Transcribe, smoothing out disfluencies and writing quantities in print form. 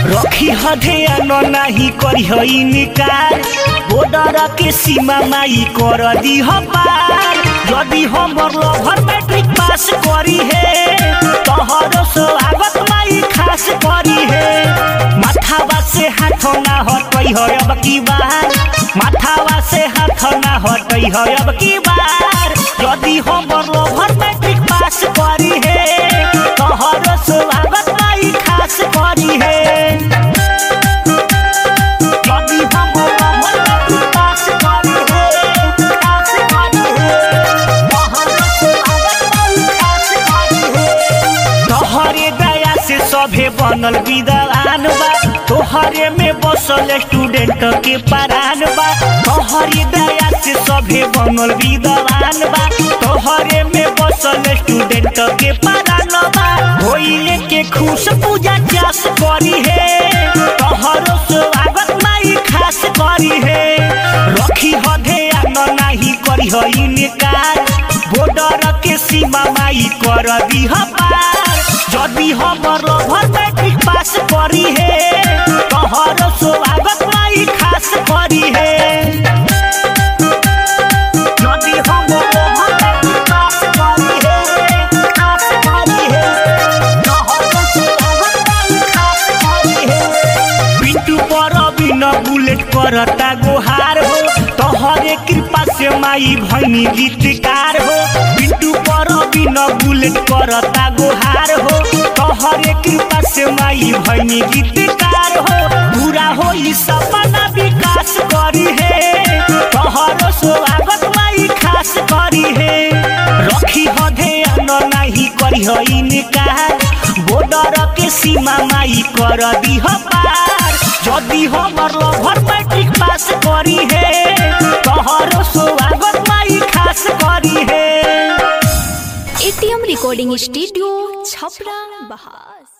रखी हधेन नहीं करी इनकार बॉर्डर के सीमा माई कर दी पार यदि हमर लवर मैट्रिक पास करी है तोहरो स्वागत माई खास करी है माथावा से हाथ ना हटई है अब की बार माथावा से हाथ ना हटई है अब की बार यदि हमर लवर मैट्रिक पास करी है तोहरो स्वागत माई खास करी है सभे बनल विद्वान बा तोहरे में बसल स्टूडेंट के परान बा तोहरे दया से सभे बनल विद्वान बा तोहरे में बसल स्टूडेंट के परान बा होइले के खुश पूजा चास करी है तोहरो स्वागत माई खास करी है रखी हधेन नहीं करी है इनकार बॉर्डर के सीमा माई कर दी पार यदि हमर लवर मैट्रिक पास करी है तोहरो स्वागत माई खास करी है यदि हमर लवर मैट्रिक पास करी है खास करी है तोहरो स्वागत माई खास करी है पिंटू पर बिना बुलेट करता गोहार हो तोहरे कृपा से माई भैनी गीतकार हो पिंटू पर बिना बुलेट करता गोहार हो तोहरे कृपा से माई भैनी गीतकार हो पूरा हो सपना विकास करी है तोहरो स्वागत माई खास करी है रखी हधेन नहीं करी है इनकार बॉर्डर के सीमा माई कर दी पार यदि हमर लवर मैट्रिक पास करी है तोहरो स्वागत माई खास करी है। एटीएम रिकॉर्डिंग स्टूडियो छपरा बहार।